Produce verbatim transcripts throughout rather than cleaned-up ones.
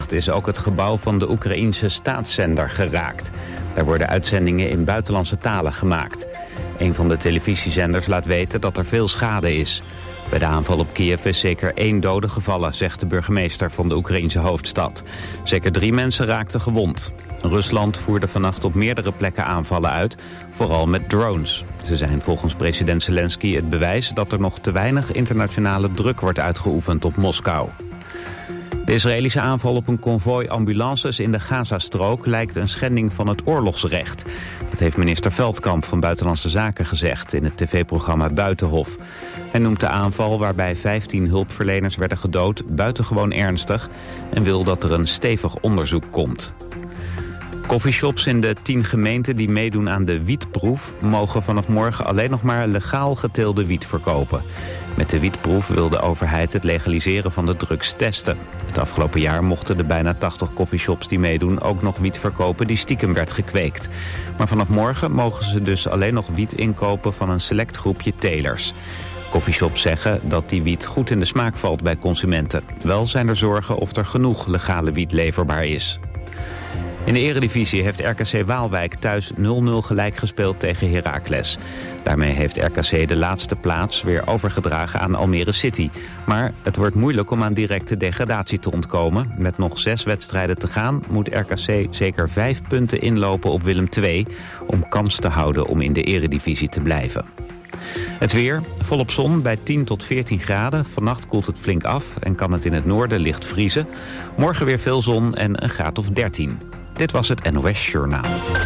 nacht is ook het gebouw van de Oekraïense staatszender geraakt. Daar worden uitzendingen in buitenlandse talen gemaakt. Een van de televisiezenders laat weten dat er veel schade is. Bij de aanval op Kiev is zeker één dode gevallen, zegt de burgemeester van de Oekraïense hoofdstad. Zeker drie mensen raakten gewond. Rusland voerde vannacht op meerdere plekken aanvallen uit, vooral met drones. Ze zijn volgens president Zelensky het bewijs dat er nog te weinig internationale druk wordt uitgeoefend op Moskou. De Israëlische aanval op een konvooi ambulances in de Gazastrook lijkt een schending van het oorlogsrecht. Dat heeft minister Veldkamp van Buitenlandse Zaken gezegd in het tv-programma Buitenhof. Hij noemt de aanval waarbij vijftien hulpverleners werden gedood buitengewoon ernstig en wil dat er een stevig onderzoek komt. Coffeeshops in de tien gemeenten die meedoen aan de wietproef mogen vanaf morgen alleen nog maar legaal geteelde wiet verkopen. Met de wietproef wil de overheid het legaliseren van de drugs testen. Het afgelopen jaar mochten de bijna tachtig coffeeshops die meedoen ook nog wiet verkopen die stiekem werd gekweekt. Maar vanaf morgen mogen ze dus alleen nog wiet inkopen van een select groepje telers. Coffeeshops zeggen dat die wiet goed in de smaak valt bij consumenten. Wel zijn er zorgen of er genoeg legale wiet leverbaar is. In de eredivisie heeft R K C Waalwijk thuis nul nul gelijk gespeeld tegen Heracles. Daarmee heeft R K C de laatste plaats weer overgedragen aan Almere City. Maar het wordt moeilijk om aan directe degradatie te ontkomen. Met nog zes wedstrijden te gaan moet R K C zeker vijf punten inlopen op Willem twee... om kans te houden om in de eredivisie te blijven. Het weer, volop zon bij tien tot veertien graden. Vannacht koelt het flink af en kan het in het noorden licht vriezen. Morgen weer veel zon en een graad of dertien. Dit was het N O S Journaal.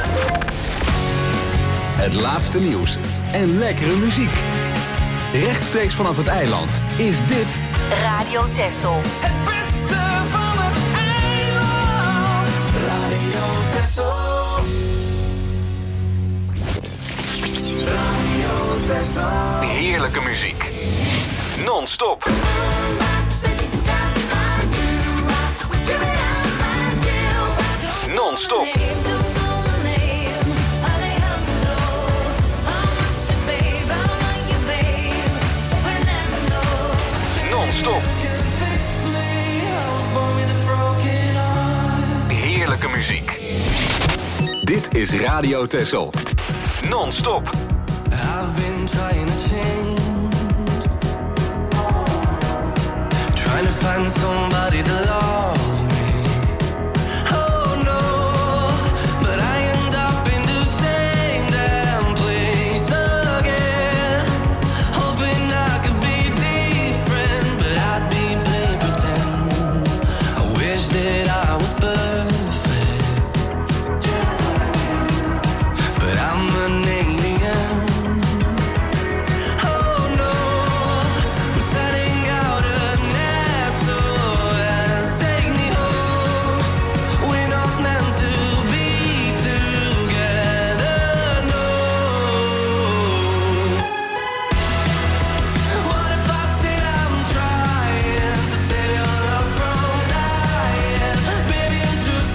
Het laatste nieuws en lekkere muziek. Rechtstreeks vanaf het eiland is dit Radio Texel. Het beste van het eiland. Radio Texel. Radio Texel. heerlijke muziek. Non-stop. Non-stop. Non-stop. Heerlijke muziek. Dit is Radio Texel. Non-stop. I've been trying to change, trying to find somebody to love me. Oh no, but I end up in the same damn place again, hoping I could be different, but I'd be playing pretend. I wish that I was perfect, but I'm an alien. Too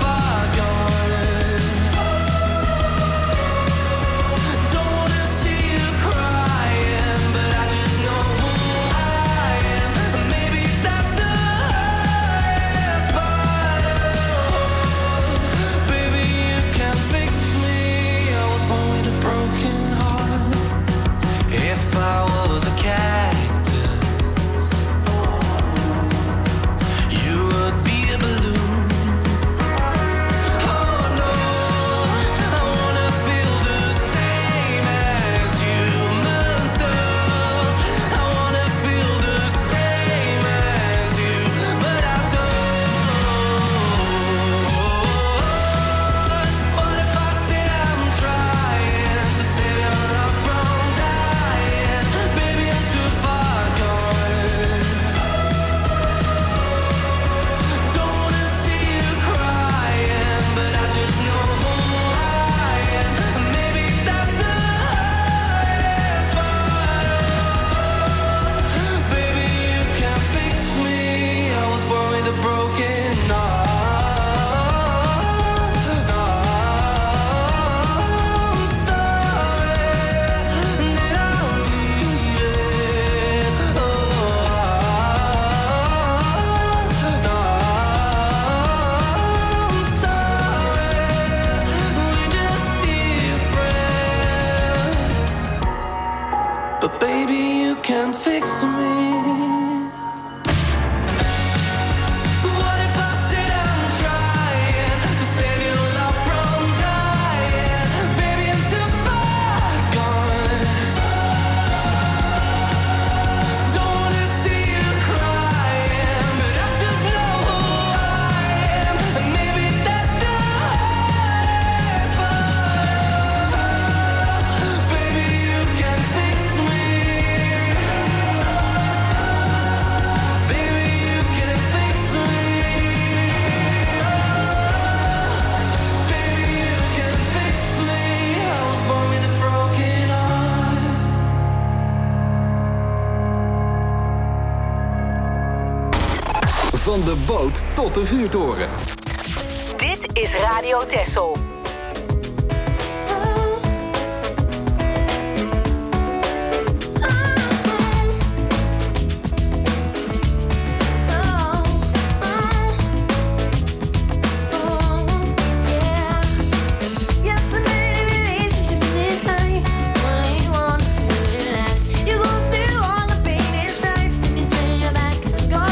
de boot tot de vuurtoren. Dit is Radio Texel.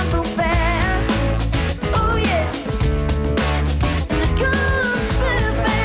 Fast.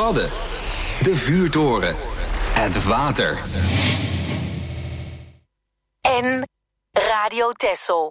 Wadden. De vuurtoren. Het water. En Radio Texel.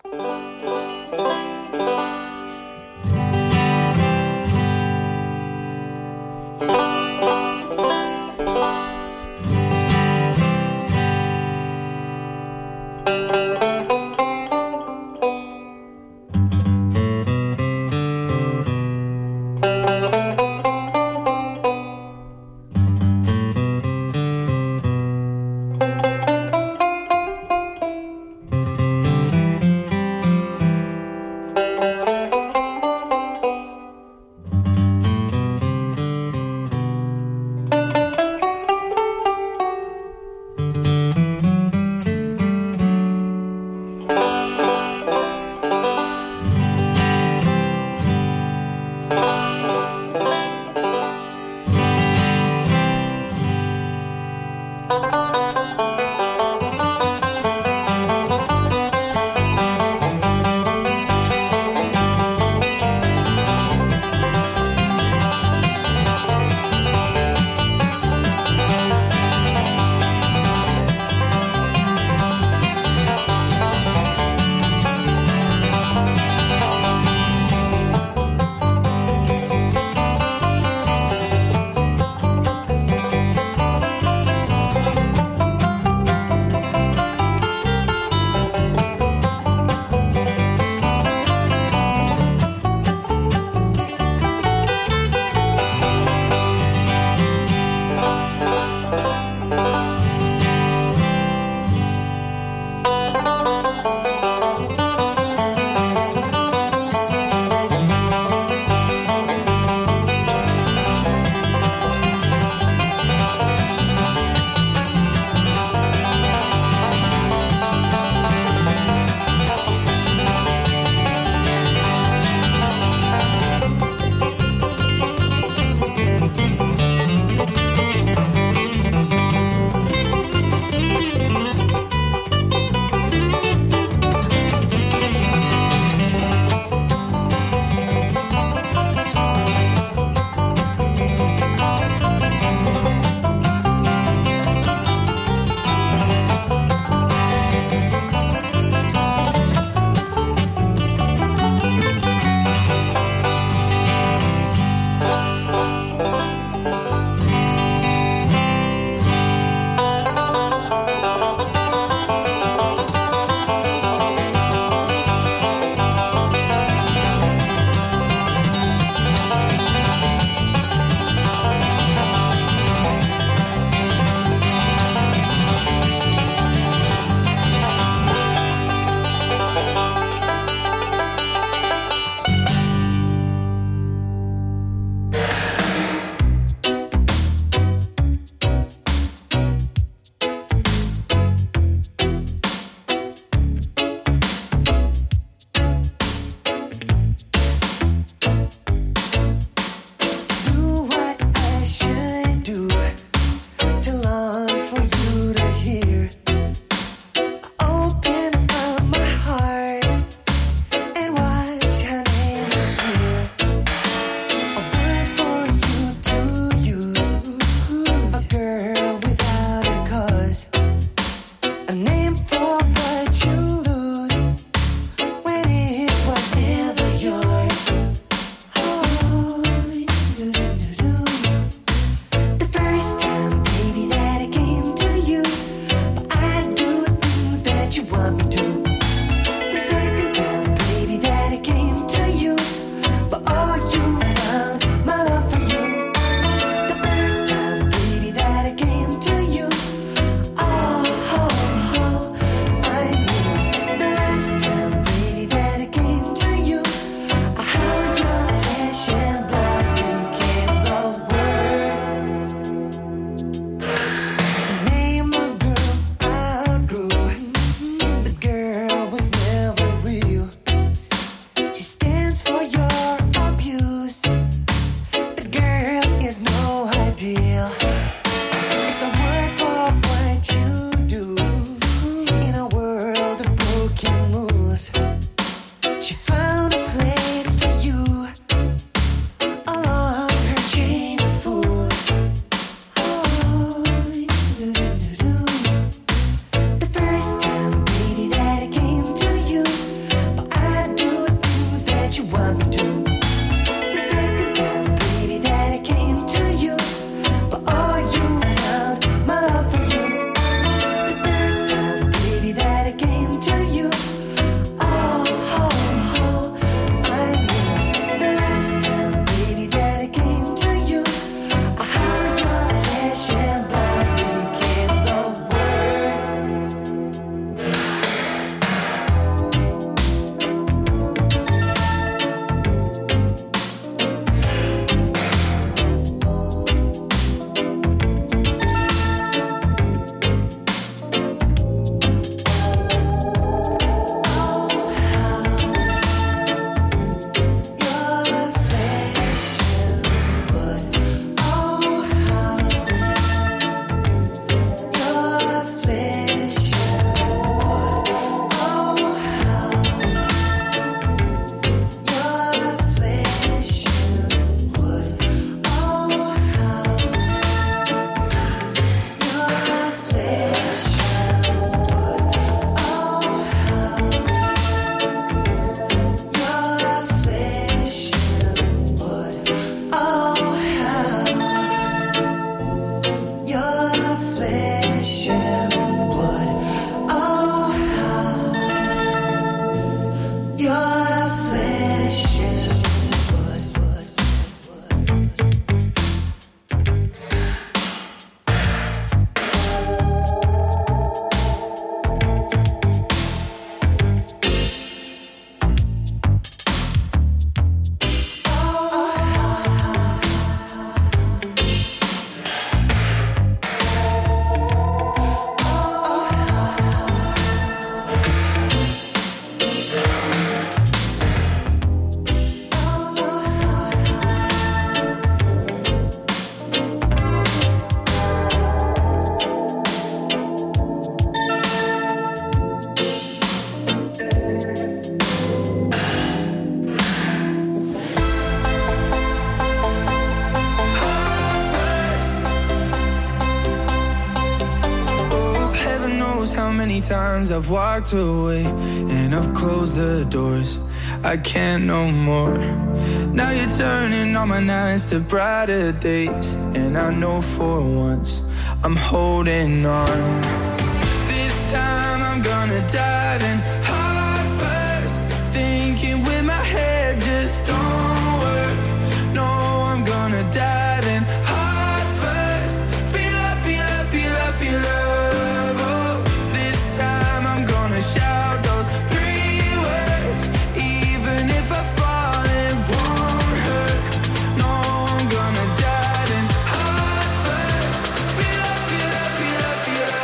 knows how many times I've walked away and I've closed the doors. I can't no more. Now you're turning all my nights to brighter days, and I know for once I'm holding on. This time I'm gonna dive in heart first, thinking with my head just don't work. No, I'm gonna dive in heart first. Feel love, feel love, feel love, feel love. Oh, this time I'm gonna shout those three words, even if I fall it won't hurt. No, I'm gonna dive in heart first. Feel love, feel love, feel love, feel love.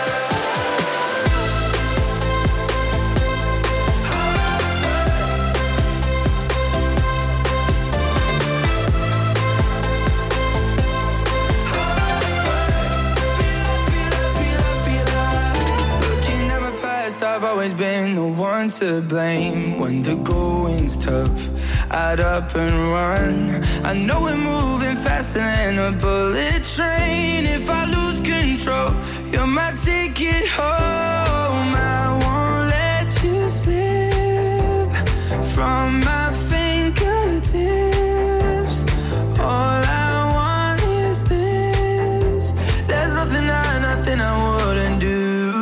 I've always been the one to blame. When the going's tough, I'd up and run. I know we're moving faster than a bullet train. If I lose control, you're my ticket home. I won't let you slip from my fingertips. All I want is this. There's nothing I, nothing I wouldn't do.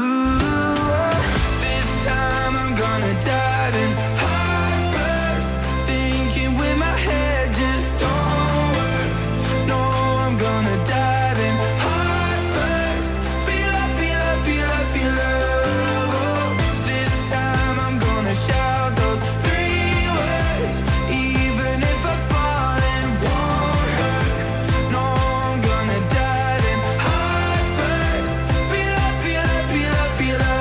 Dive in heart first, thinking with my head just don't work. No, I'm gonna dive in heart first. Feel love, feel love, feel love, feel love. Oh, this time I'm gonna shout those three words, even if I fall it won't hurt. No, I'm gonna dive in heart first. Feel love, feel love, feel love, feel love.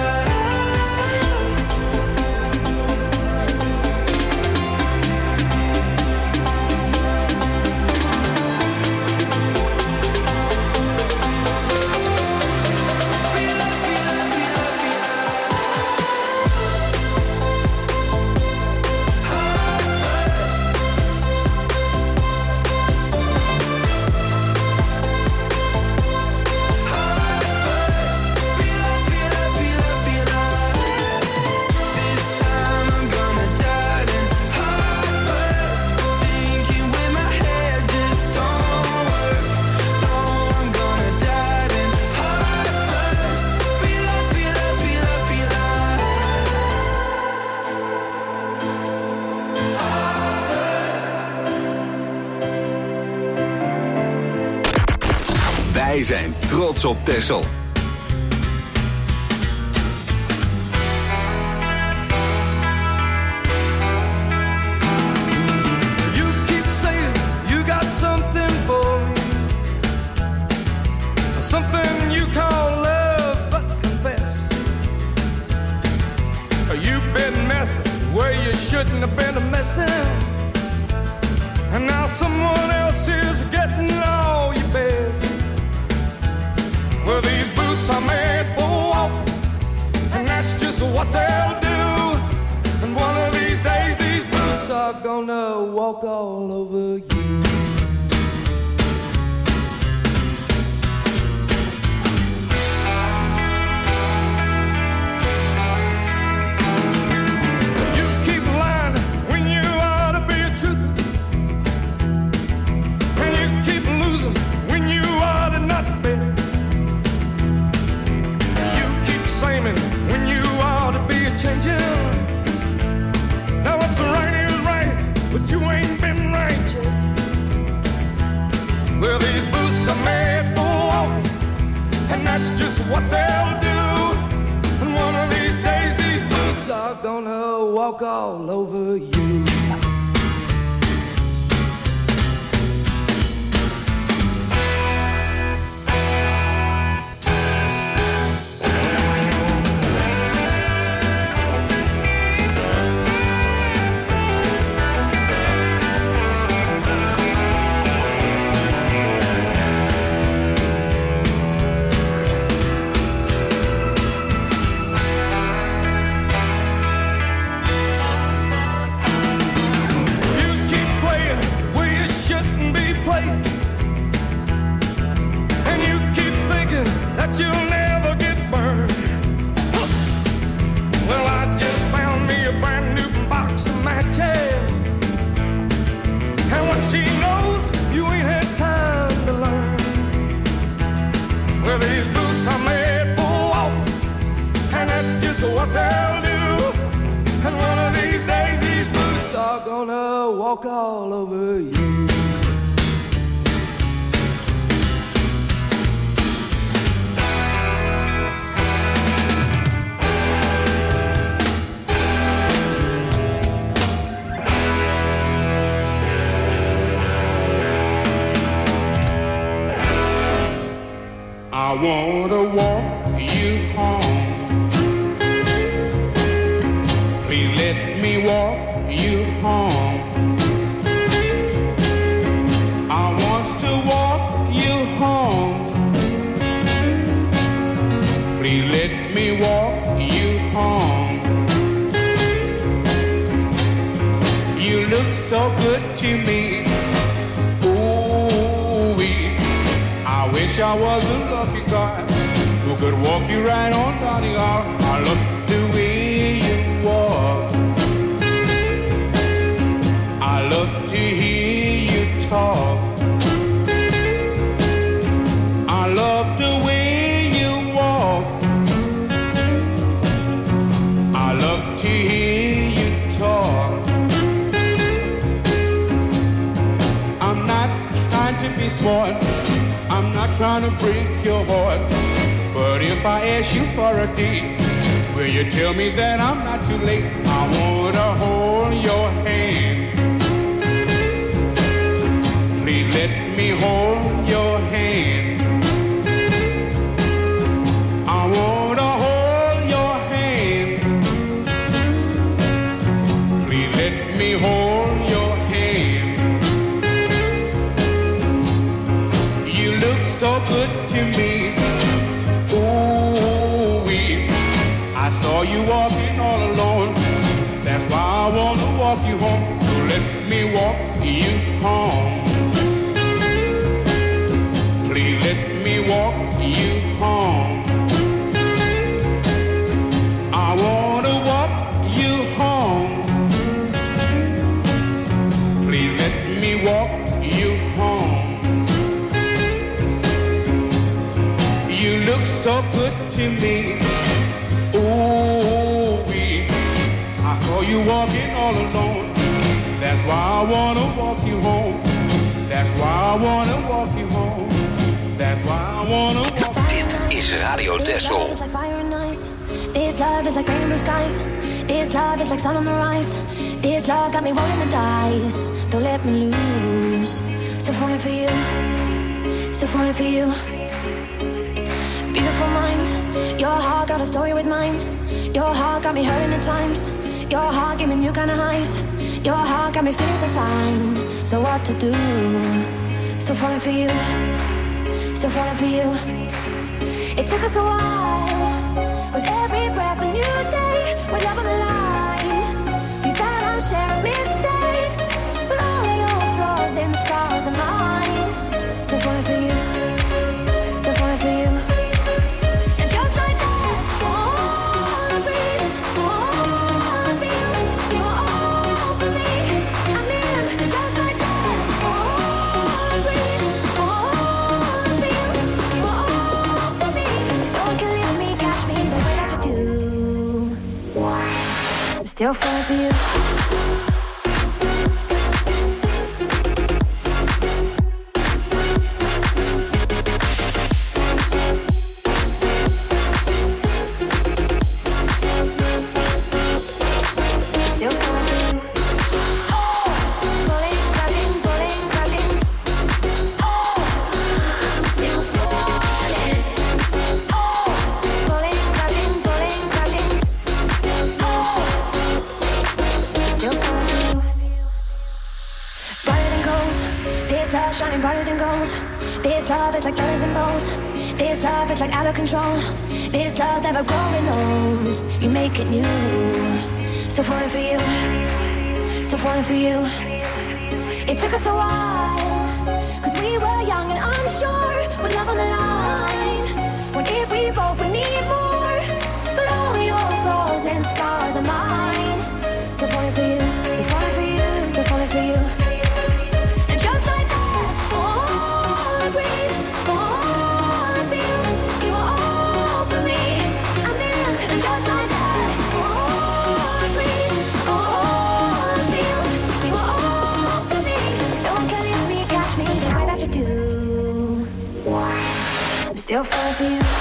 Wij zijn trots op Texel. You keep saying you got something for me, something you call love, but confess you've been messing where you shouldn't have been messing, and now someone else is getting all your best. Well, these boots are made for walking, and that's just what they'll do. And one of these days, these boots are gonna walk all over you. You keep lying when you ought to be a truth, and you keep losing when you ought to not be. When you ought to be a changing. Now what's right is right, but you ain't been right yet. Well, these boots are made for walking, and that's just what they'll do. And one of these days, these boots are gonna walk all over you. what they'll do. And one of these days these boots are gonna walk all over you. I wanna walk you home. Please let me walk you home. I want to walk you home. Please let me walk you home. You look so good to me. I wish I was a lucky guy who could walk you right on down the aisle. I love the way you walk. I love to hear you talk. I love the way you walk. I love to hear you talk. I'm not trying to be smart. I'm not trying to break your heart, but if I ask you for a date, will you tell me that I'm not too late? I want to hold your hand. Please let me hold your hand. I want to hold your hand. Please let me hold your hand. So good to me. Ooh-wee. I saw you walking all alone. That's why I want to walk you home. So let me walk you home. Please let me walk you home. I want to walk you home. Please let me walk you home. You look so good to me. Ooh-wee. I saw you walking all alone. That's why I wanna walk you home. That's why I wanna walk you home. That's why I wanna walk you home. Dit is Radio Texel. This love is like rain in blue skies. This love is like sun on the rise. This love got me rolling the dice. Don't let me lose. Still falling for you. Still falling for you. Beautiful mind. Your heart got a story with mine. Your heart got me hurting at times. Your heart gave me new kind of highs. Your heart got me feeling so fine. So what to do? Still falling for you. Still falling for you. It took us a while. With every breath a new day. With love on the line. We've had our share of mistakes. But all your flaws and scars are mine. Still falling for you. Still falling for you. Still falling for you. Shining brighter than gold. This love is like letters and bold. This love is like out of control. This love's never growing old. You make it new. Still falling for you. Still falling for you. It took us a while, cause we were young and unsure. With love on the line, when if we both would need more. But all your flaws and scars are mine. Still falling for you. Still falling for you. Still falling for you. Just like that. Still fall for you.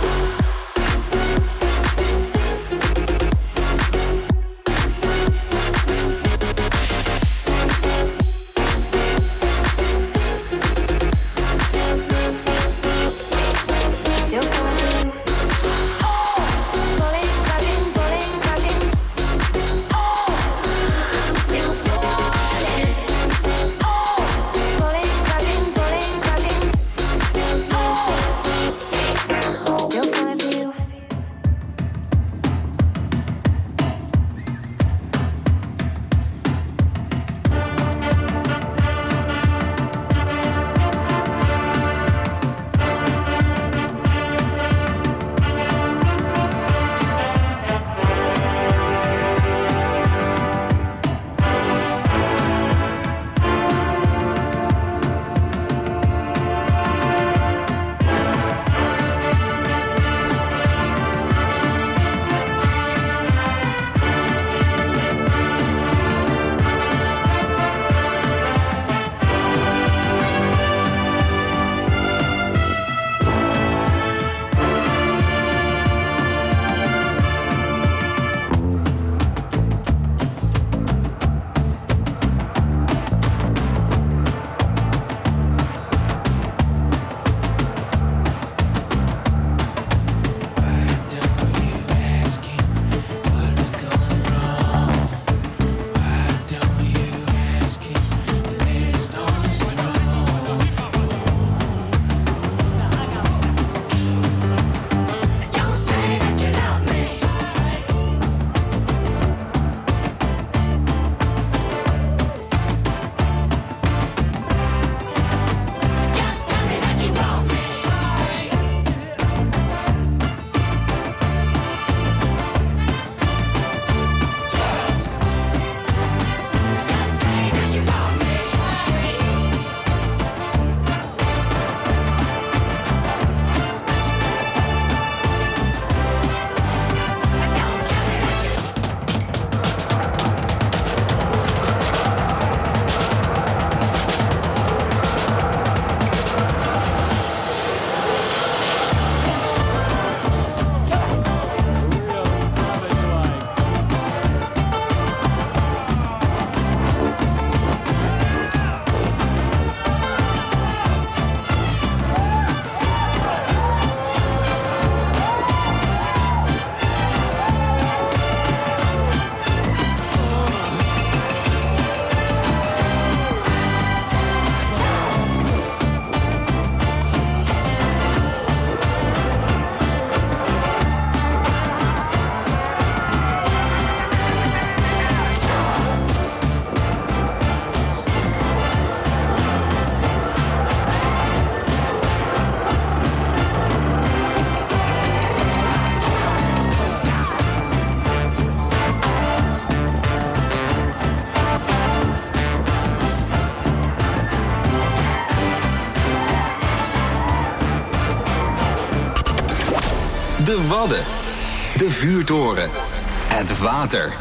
De Wadden. De vuurtoren. Het water.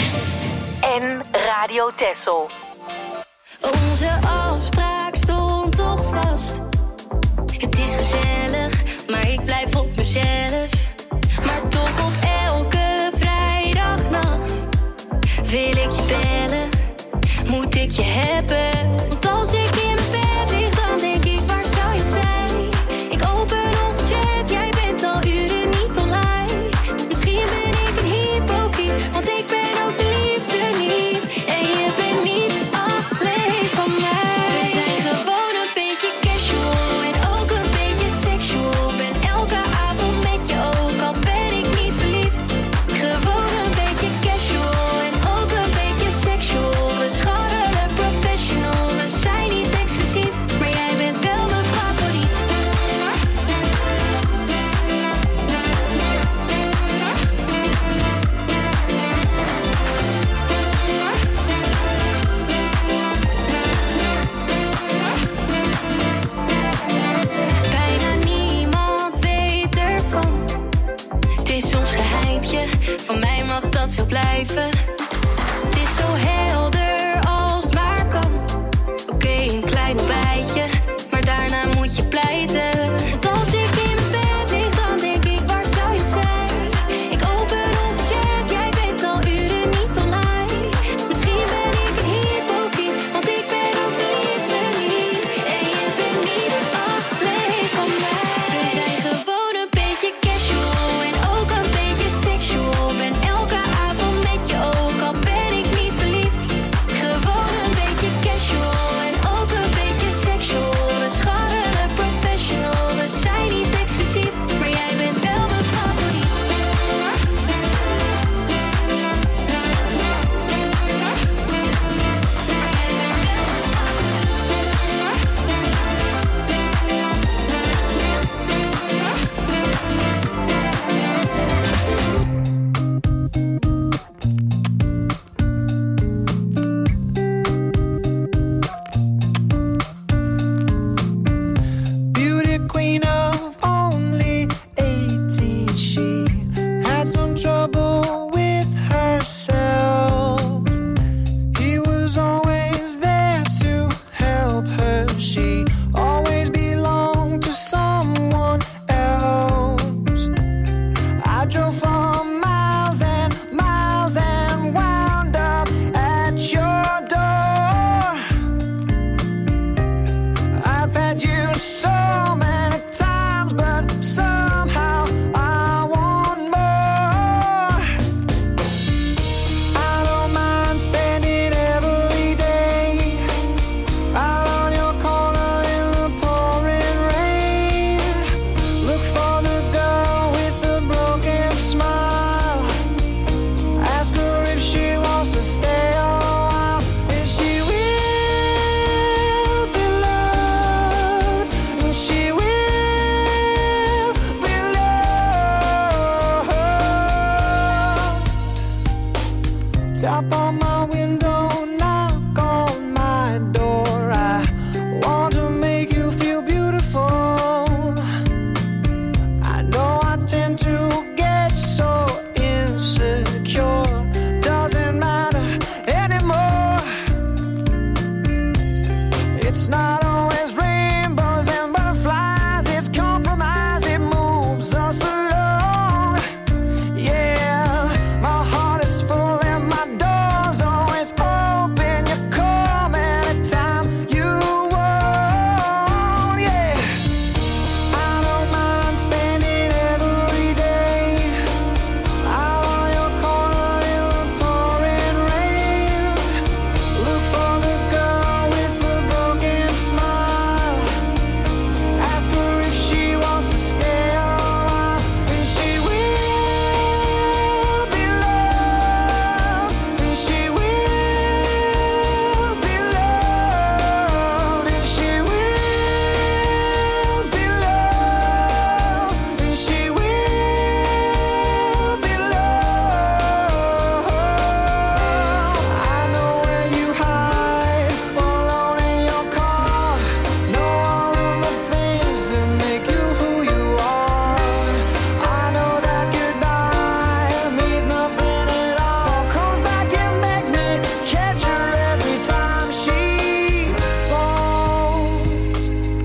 En Radio Texel. Onze afspraak stond toch vast. Het is gezellig, maar ik blijf op mezelf. Maar toch op elke vrijdagnacht wil ik je bellen, moet ik je hebben. Want als ik in mijn bed lig, dan denk ik, waar zou je zijn? Ik open onze chat, jij bent al uren niet online. Misschien ben ik een hypocriet, want ik ben ook de liefste niet. En je bent niet alleen van mij. We zijn gewoon een beetje casual en ook een beetje sexual. Ben elke avond met je, ook al ben ik niet verliefd. Gewoon een beetje casual en ook een beetje sexual. We scharrelen professional, we drove for miles and miles and wound up at your door. I've had you so many times, but somehow I want more. I don't mind spending every day out on your corner in the pouring rain. Look for the girl with the broken smile. Ask her if she wants to stay a while. And she will be loved. And she will be loved. Tap on my window, knock on my door. I want to make you feel beautiful. I know I tend to get so insecure. Doesn't matter anymore. It's not always rainbows and butterflies. It's compromise. It moves us along. Yeah, my heart is full and my door's always open. You come anytime you want. Yeah, I don't mind spending every day out on your corner in the pouring rain. Look for the girl with the broken smile. Ask her if she wants to stay a while. And she will be loved. And she will be loved. And she will be loved. And she will be loved. I know where you hide, alone in your car. Know all of the things that make you who you are. I know that goodbye means nothing at all. Comes back and begs me, catch her every time she falls.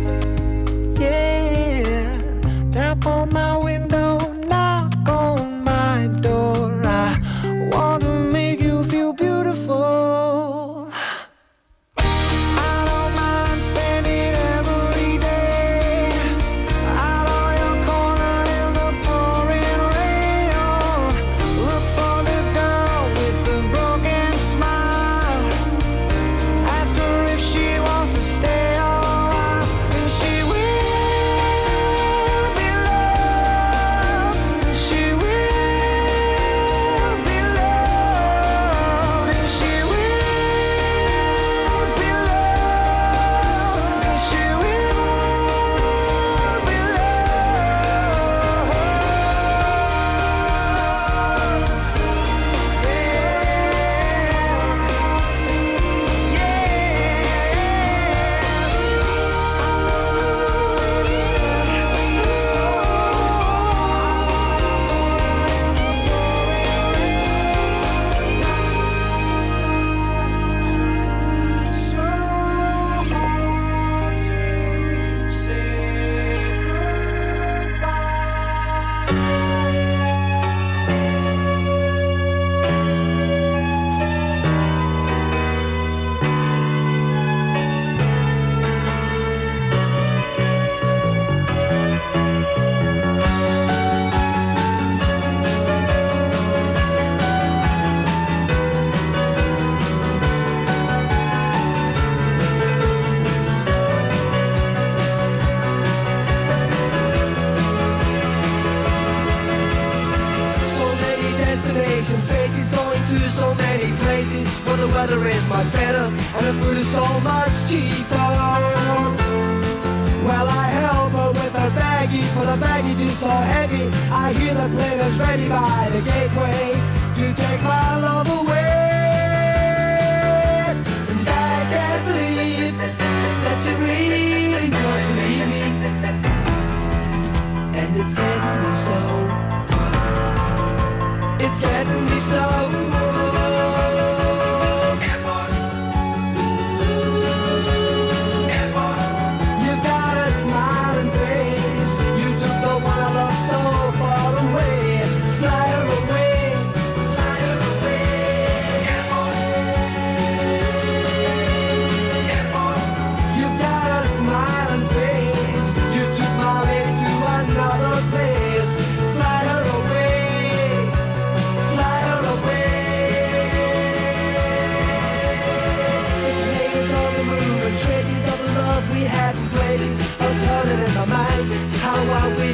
Yeah, tap on my window, knock on my door. I want to make you feel beautiful. I don't mind spending every day out on your corner in the pouring rain. Oh, look for the girl with the broken smile. Ask her if she wants to stay a while. And she will be loved. And she will be loved. And she will be loved. And she will be So many destination faces, going to so many places where the weather is much better and the food is so much cheaper. Well, I help her with her baggies, for the baggage is so heavy. I hear the players ready by the gateway to take my love away. And I can't believe that she really wants to leave me. And it's getting me so. It's getting me so. Airport. Ooh. Airport. You've got a smiling face. You took the one I love so far away.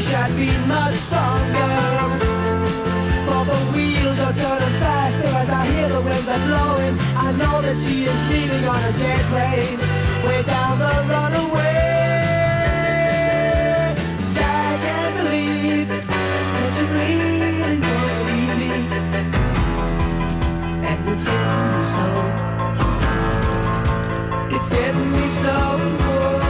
wish I'd been much stronger. For the wheels are turning faster as I hear the winds are blowing. I know that she is leaving on a jet plane, way down the runaway. I can't believe that you really was leaving, and it's getting me so. It's getting me so.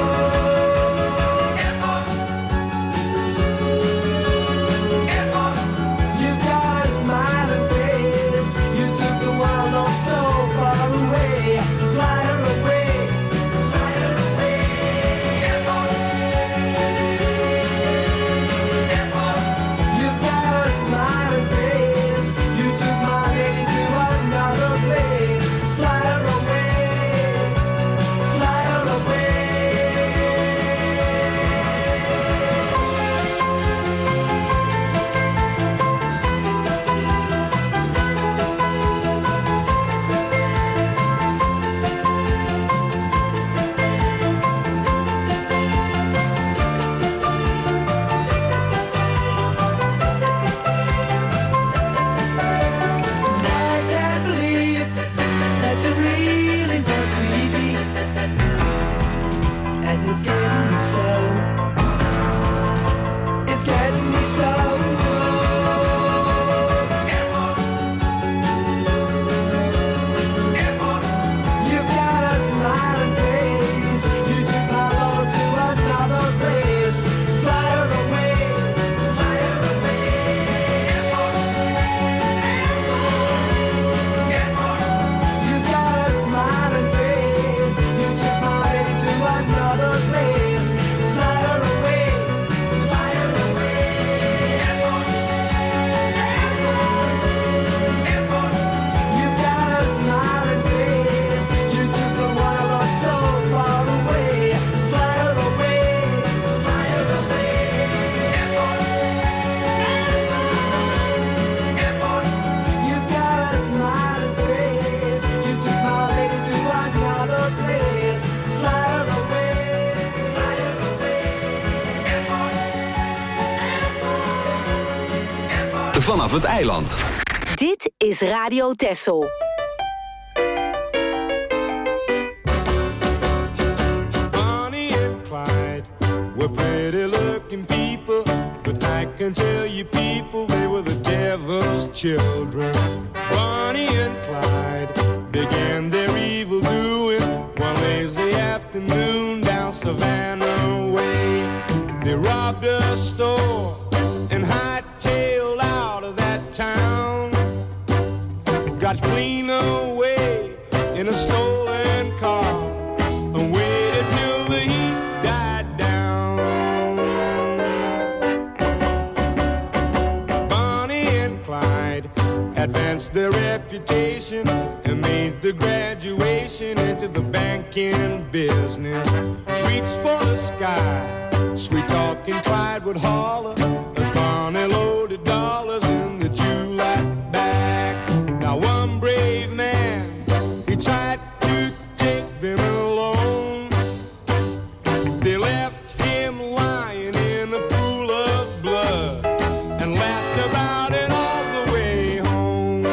Vanaf het eiland. Dit is Radio Texel. Bonnie and Clyde were pretty looking people, but I can tell you people they were the devil's children. Bonnie and Clyde began their evil doing one lazy afternoon down Savannah Way. They robbed a store and hightailed out of that town. Got clean away in a stolen car and waited till the heat died down. Bonnie and Clyde advanced their reputation and made the graduation into the banking business. Reached for the sky, sweet talking Clyde would holler as Bonnie loaded dollars in the July bag. Now one brave man, he tried to take them alone. They left him lying in a pool of blood and laughed about it all the way home.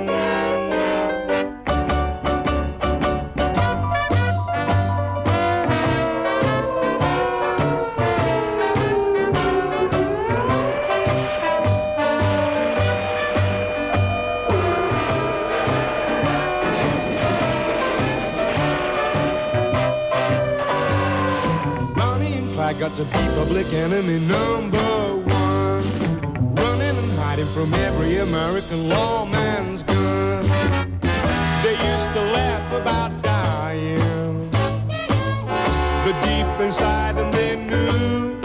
I got to be public enemy number one, running and hiding from every American lawman's gun. They used to laugh about dying, but deep inside them they knew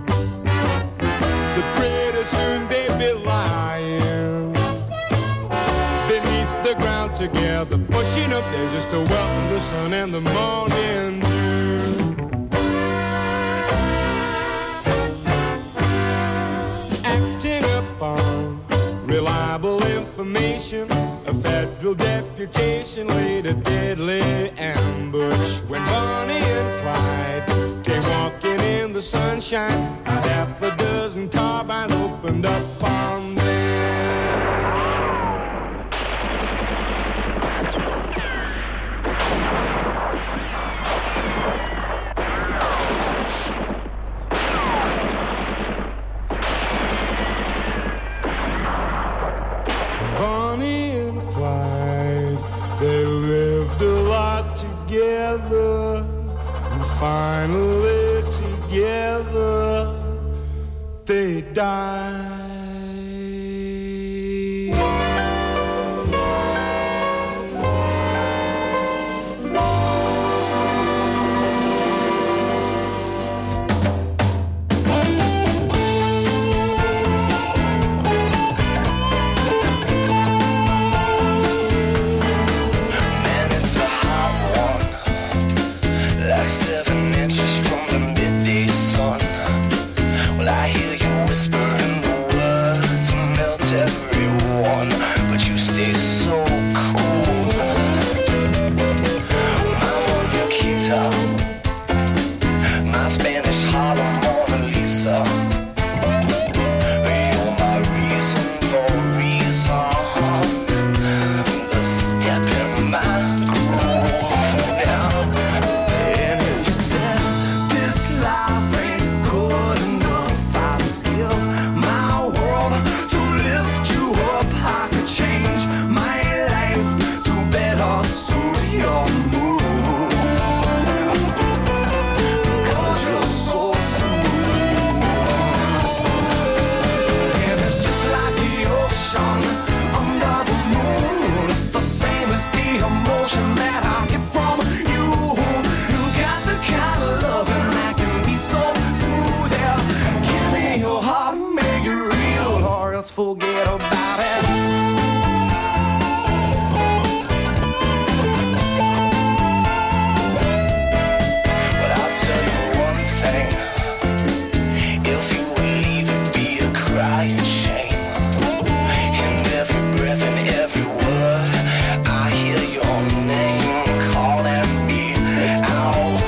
that pretty soon they'd be lying beneath the ground together, pushing up daisies to welcome the sun and the morning dew. reliable information. A federal deputation laid a deadly ambush when Bonnie and Clyde came walking in the sunshine. A half a dozen carbines opened up on them. Bonnie and Clyde, they lived a lot together, and finally together they died. Seven inches from the midday sun. Well, I hear you whispering the words to melt everyone, but you stay so cool. I'm on your guitar, my Spanish Harlem Mona Lisa. You're my reason for reason, the step in my groove. Forget about it. But I'll tell you one thing, if you would leave it be a crying shame. In every breath and every word, I hear your name calling me out.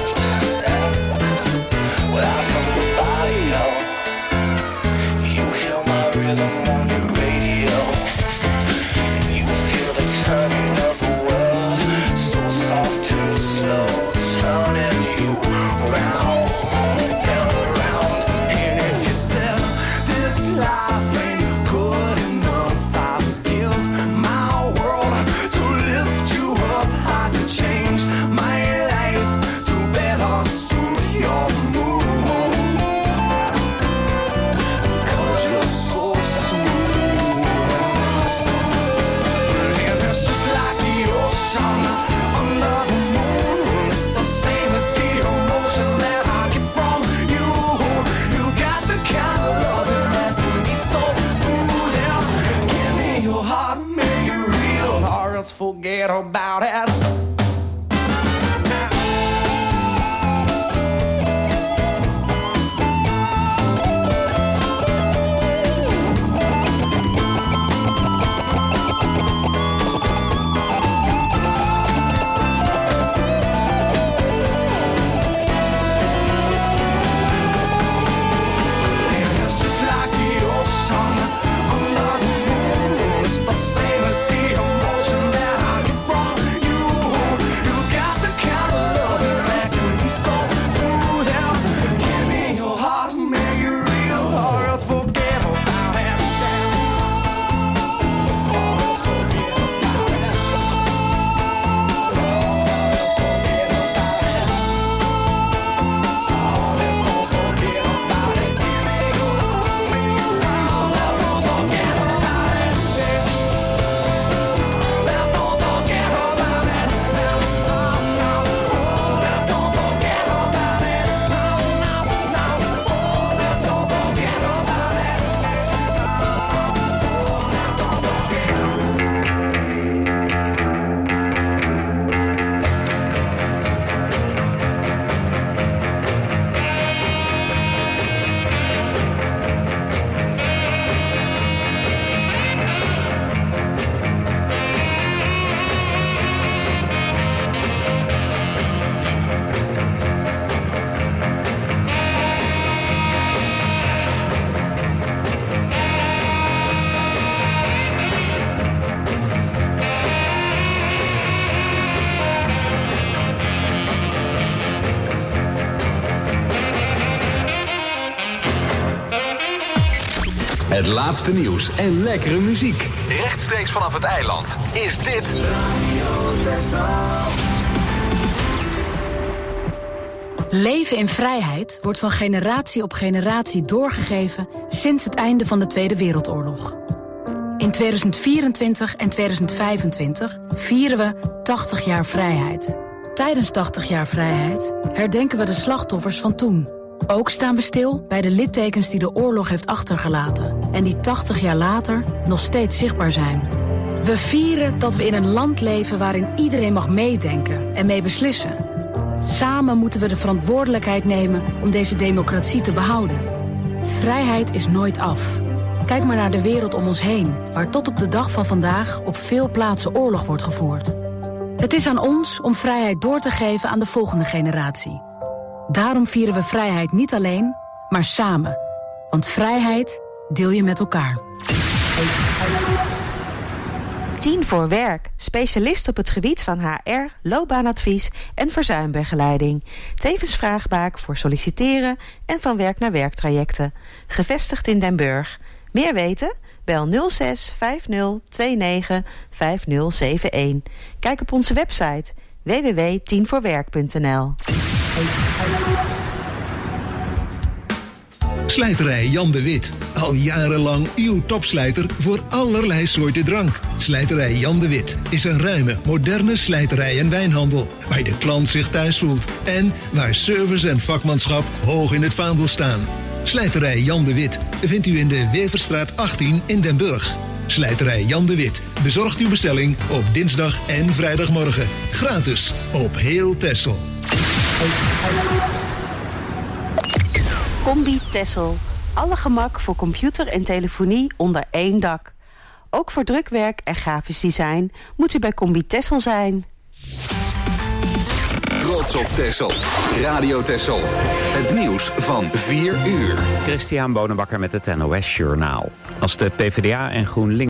Without from the body, you hear my rhythm. Turning of the world, so soft and slow, turning you round and around. And if you said this life ain't good enough, I'll give my world to lift you up. I could change my life to better suit your mood, because you're so smooth. Under the moon, it's the same as the emotion that I get from you. You got the kind of loving that can be so smooth. Yeah. Give me your heart, make it real, or else forget about it. Under the moon, it's the same as the emotion that I get from you. Het laatste nieuws en lekkere muziek. Rechtstreeks vanaf het eiland is dit Radio Texel. Leven in vrijheid wordt van generatie op generatie doorgegeven sinds het einde van de Tweede Wereldoorlog. In tweeduizend vierentwintig en tweeduizend vijfentwintig vieren we tachtig jaar vrijheid. Tijdens tachtig jaar vrijheid herdenken we de slachtoffers van toen. Ook staan we stil bij de littekens die de oorlog heeft achtergelaten en die tachtig jaar later nog steeds zichtbaar zijn. We vieren dat we in een land leven waarin iedereen mag meedenken en mee beslissen. Samen moeten we de verantwoordelijkheid nemen om deze democratie te behouden. Vrijheid is nooit af. Kijk maar naar de wereld om ons heen, waar tot op de dag van vandaag op veel plaatsen oorlog wordt gevoerd. Het is aan ons om vrijheid door te geven aan de volgende generatie. Daarom vieren we vrijheid niet alleen, maar samen. Want vrijheid deel je met elkaar. tien voor werk. Specialist op het gebied van H R, loopbaanadvies en verzuimbegeleiding. Tevens vraagbaak voor solliciteren en van werk naar werktrajecten. Gevestigd in Den Burg. Meer weten? Bel nul zes vijf nul twee negen vijf nul zeven een. Kijk op onze website w w w punt tien voor werk punt n l. Slijterij Jan de Wit. Al jarenlang uw topslijter voor allerlei soorten drank. Slijterij Jan de Wit is een ruime, moderne slijterij en wijnhandel, waar de klant zich thuis voelt en waar service en vakmanschap hoog in het vaandel staan. Slijterij Jan de Wit vindt u in de Weverstraat achttien in Den Burg. Slijterij Jan de Wit bezorgt uw bestelling op dinsdag en vrijdagmorgen. Gratis op heel Texel. Combi Texel. Alle gemak voor computer en telefonie onder één dak. Ook voor drukwerk en grafisch design moet u bij Combi Texel zijn. Trots op Texel. Radio Texel. Het nieuws van vier uur. Christian Bonenbakker met het N O S Journaal. Als de PvdA en GroenLinks